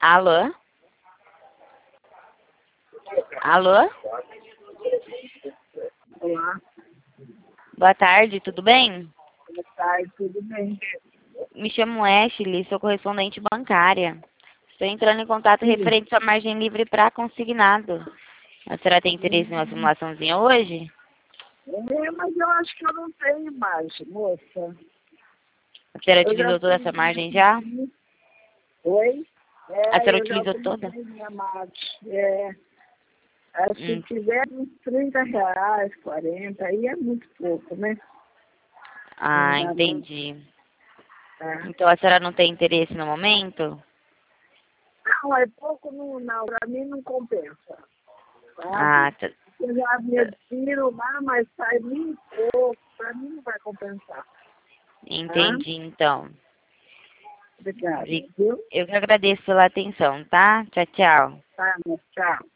Alô? Alô? Olá, Boa tarde, tudo bem? boa tarde, tudo bem? Me chamo Ashley, sou correspondente bancária. Estou entrando em contato referente à margem livre para consignado. A senhora tem interesse em uma simulaçãozinha hoje? Mas eu acho que eu não tenho mais, moça. A senhora Eu já utilizou toda essa margem já? fiz. Oi? A senhora Eu já utilizou toda? utilizei minha margem. Acho que Hum, tiver uns R$ 30, 40, aí é muito pouco, né? Não dá muito, entendi. tá? Então a senhora não tem interesse no momento? Não, é pouco, não, pra mim não compensa, Ah, sabe? tá. Eu já me tiro lá, mas sai muito pouco, pra mim não vai compensar, tá? Entendi, então. Obrigada, viu? Eu que agradeço pela atenção, tá? Tchau, tchau. Tá, tchau.